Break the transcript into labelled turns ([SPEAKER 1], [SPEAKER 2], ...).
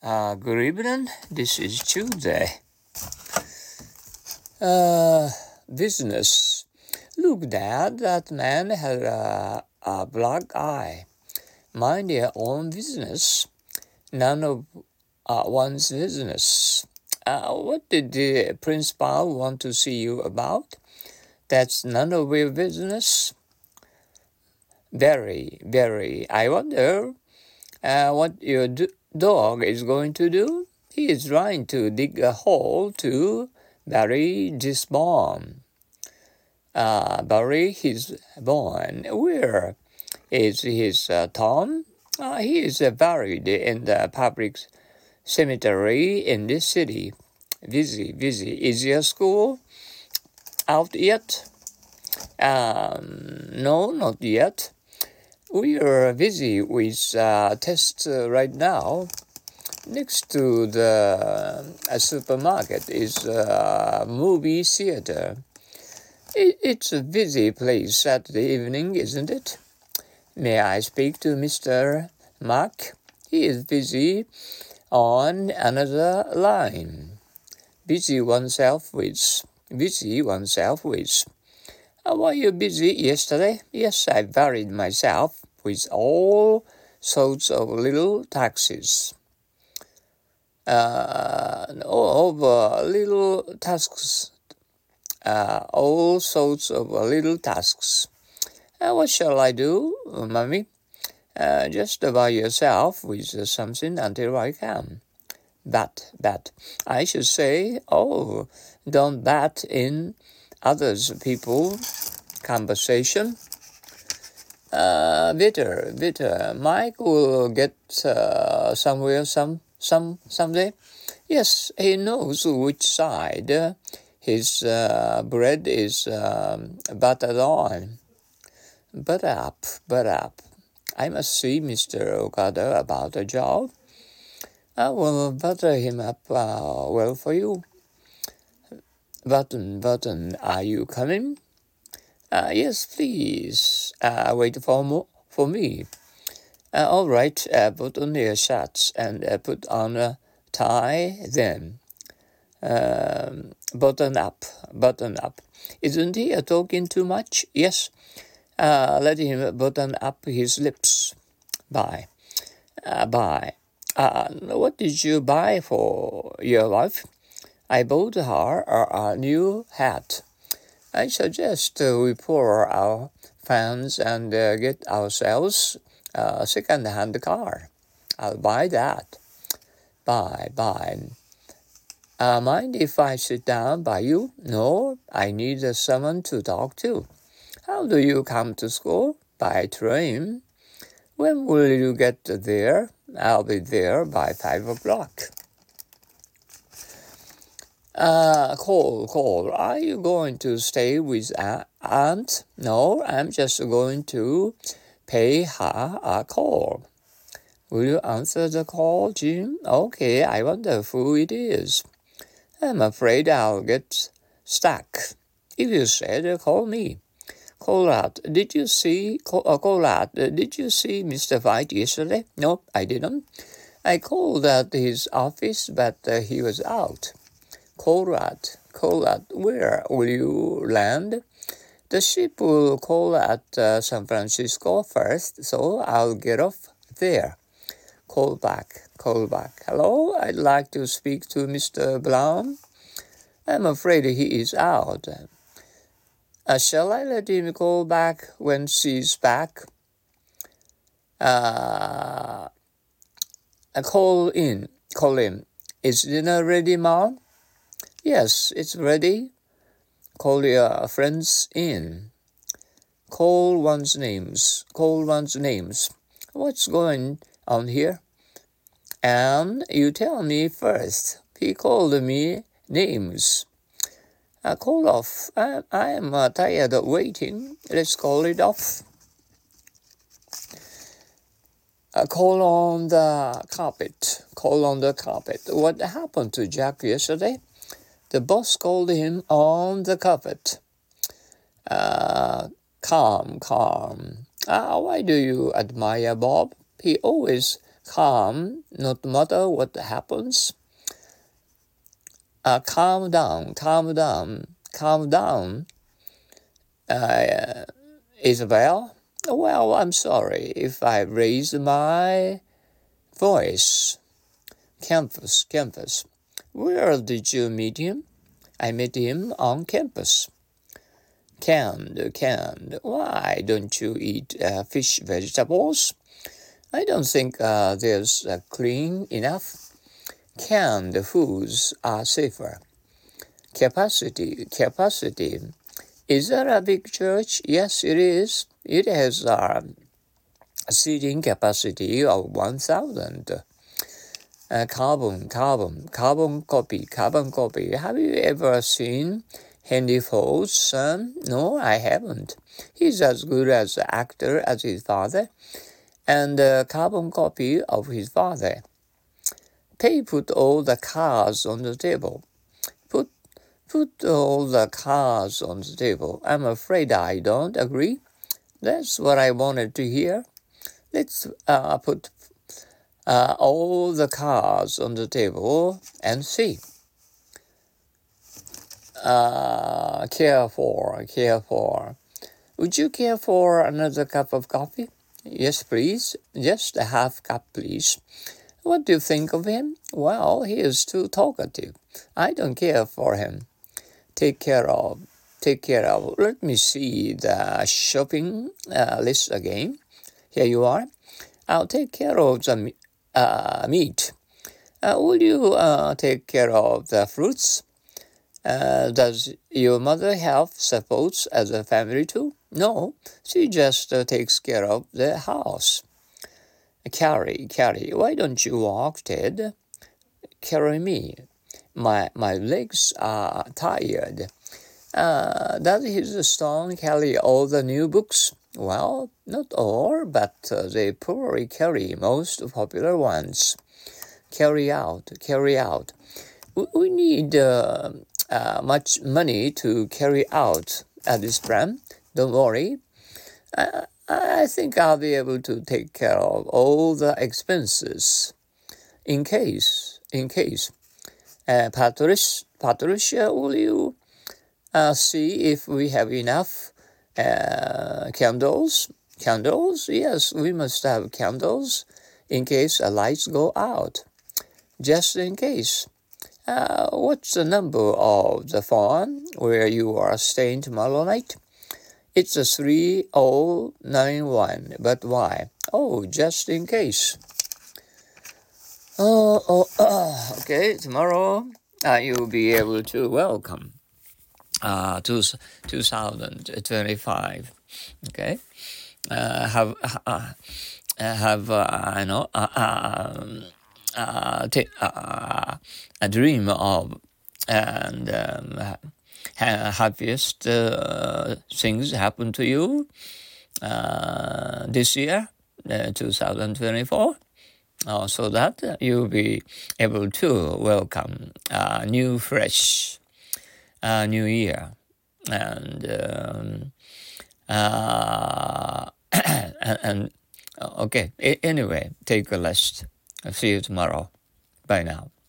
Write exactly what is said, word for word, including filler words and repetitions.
[SPEAKER 1] Uh, good evening. This is Tuesday. Uh, business. Look, Dad, that man had a, a black eye. Mind your own business. None of uh, one's business. Uh, what did the principal want to see you about? That's none of your business. Very, very. I wonder uh, what your do- dog is going to do. He is trying to dig a hole to bury this bomb. Uh, bury his bone. Where is his uh, tomb? Uh, he is uh, buried in the public cemetery in this city. Busy, busy. Is your school out yet? Um, no, not yet. We are busy with uh, tests uh, right now. Next to the uh, supermarket is a movie theater. It, it's a busy place Saturday evening, isn't it? May I speak to Mister Mark? He is busy on another line. Busy oneself with. Busy oneself with. Uh, were you busy yesterday? Yes, I buried myself with all sorts of little taxes. Uh, of uh, little tasks, uh, all sorts of uh, little tasks. Uh, what shall I do, Mummy? Uh, just about yourself with uh, something until I come. But, but, I should say, oh, don't bat in others people conversation. Uh, bitter, bitter. Mike will get uh, somewhere some some someday. Yes, he knows which side uh, his uh, bread is um, buttered on. Butter up, butter up. I must see Mister Okada about a job. I will butter him up uh, well for you. Button, Button, are you coming? Uh, yes, please. Uh, wait for mo- for me. Uh, all right, uh, put on your shirts and uh, put on a tie then. Um, button up, button up. Isn't he uh, talking too much? Yes. Uh, let him button up his lips. Bye. Uh, bye. Uh, what did you buy for your wife? I bought her a, a new hat. I suggest uh, we pour our fans and uh, get ourselves a second-hand car. I'll buy that. Bye, bye. Uh, mind if I sit down by you? No, I need uh, someone to talk to. How do you come to school? By train. When will you get there? I'll be there by five o'clock. Uh, call, call. Are you going to stay with uh, Aunt? No, I'm just going to pay her a call. Will you answer the call, Jim? Okay, I wonder who it is. I'm afraid I'll get stuck. If you said, call me. Conrad, did you see, uh, Conrad, did you see Mister White yesterday? No, I didn't. I called at his office, but uh, he was out. Conrad, Conrad, where will you land? The ship will call at uh, San Francisco first, so I'll get off there. Call back, call back. Hello, I'd like to speak to Mister Brown. I'm afraid he is out. Uh, shall I let him call back when she's back? Uh, call in, call in. Is dinner ready, Mom? Yes, it's ready. Call your friends in. Call one's names. Call one's names. What's going on here? And you tell me first. He called me names. Uh, call off. I, I am uh, tired of waiting. Let's call it off. Uh, call on the carpet. Call on the carpet. What happened to Jack yesterday? The boss called him on the carpet. Uh, calm, calm. Uh, why do you admire Bob? He always calm, no matter what happens. Uh, calm down, calm down, calm down. Uh, Isabel, well, I'm sorry if I raise my voice. Campus, campus. Where did you meet him? I met him on campus. Canned, canned. Why don't you eat uh, fish vegetables? I don't think uh, there's uh, clean enough. Canned foods are safer. Capacity, capacity. Is that a big church? Yes, it is. It has a seating capacity of one thousand. Uh, carbon, carbon, carbon copy, carbon copy. Have you ever seen Henry Ford's son? No, I haven't. He's as good as an actor as his father, and a carbon copy of his father. Pei put all the cards on the table. Put, put all the cards on the table. I'm afraid I don't agree. That's what I wanted to hear. Let's uh, put uh, all the cards on the table and see. Uh, care for, care for. Would you care for another cup of coffee? Yes, please. Just a half cup, please. What do you think of him? Well, he is too talkative. I don't care for him. Take care of. Take care of. Let me see the shopping uh, list again. Here you are. I'll take care of the uh, meat. Uh, will you uh, take care of the fruits? Uh, does your mother have support as a family too? No, she just uh, takes care of the house. Carry, carry. Why don't you walk, Ted? Carry me. My my legs are tired. Uh, does his son carry all the new books? Well, not all, but uh, they probably carry most popular ones. Carry out, carry out. We, we need uh, uh, much money to carry out uh, this plan. Don't worry. I, I think I'll be able to take care of all the expenses. In case, in case. Uh, Patricia, Patricia, will you uh, see if we have enough uh, candles? Candles? Yes, we must have candles in case the lights go out. Just in case. Uh, what's the number of the farm where you are staying tomorrow night? It's a three oh nine one, but why? Oh, just in case. Oh, oh, uh, okay, tomorrow uh, you'll be able to welcome uh, to two thousand twenty-five, okay? Uh, have, uh, have uh, I know, uh, um, uh, t- uh, a dream of and um, ha- happiest uh, things happen to you uh, this year, uh, two thousand twenty-four, uh, so that you'll be able to welcome a new, fresh uh, new year. And um, uh, and, and okay, anyway, take a rest. I'll see you tomorrow. Bye now.